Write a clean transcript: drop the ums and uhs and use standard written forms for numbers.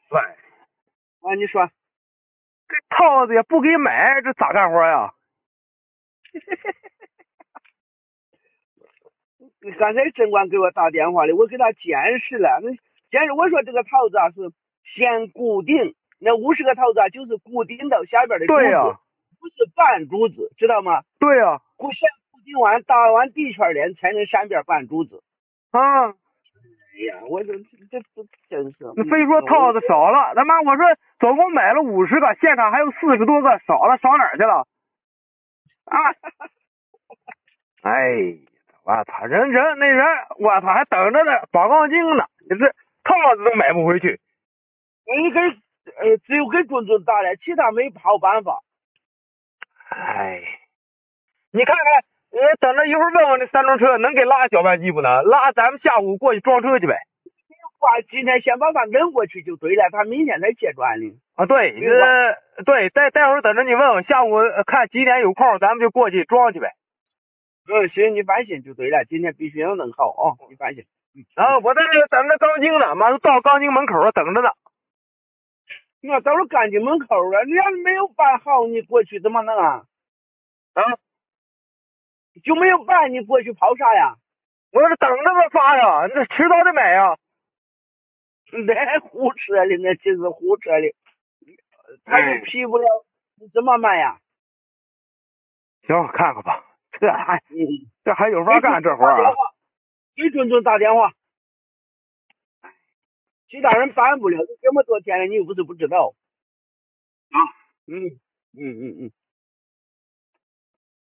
喂， 啊，你说， 这套子也不给买，这咋干活呀？ 刚才城管给我打电话的，我给他监视了。那监视我说这个套子啊是先固定，那50个套子啊就是固定到下边的柱子， 对呀， 不是板柱子，知道吗？ 对呀， 先固定完打完底圈链才能上边板柱子。 啊， 哎呀，我说这真是， 那非说套子少了，他妈我说总共买了50个，现场还有40多个，少了少哪儿去了？啊，哎，我操，那人，我操还等着呢，绑钢筋呢，你这套子都买不回去。 你给只有给中中打了，其他没好办法。 哎，你看看，等着一会儿问问那3轮车能给拉搅拌机不能？拉咱们下午过去装车去呗。 今天先把他扔过去就对了，他明天才结转的。 啊，对，对，待会儿等着你问问，下午看几点有空，咱们就过去装去呗。 行，你放心就对了，今天必须要弄好啊，你放心。 然后我在这等着钢筋呢，马上到钢筋门口了，等着呢。 我到了钢筋门口了，你要是没有办好，你过去怎么弄啊？ 啊， 就没有办，你过去跑啥呀？ 我这等着他发呀，这迟早得买呀。 那胡扯的，那真是胡扯的，他就批不了，你怎么办呀？ 行，看看吧， 嗯， 这还有法干这活啊？ 给准准打电话，其他人办不了，这么多天了，你又不是不知道。 啊， 嗯。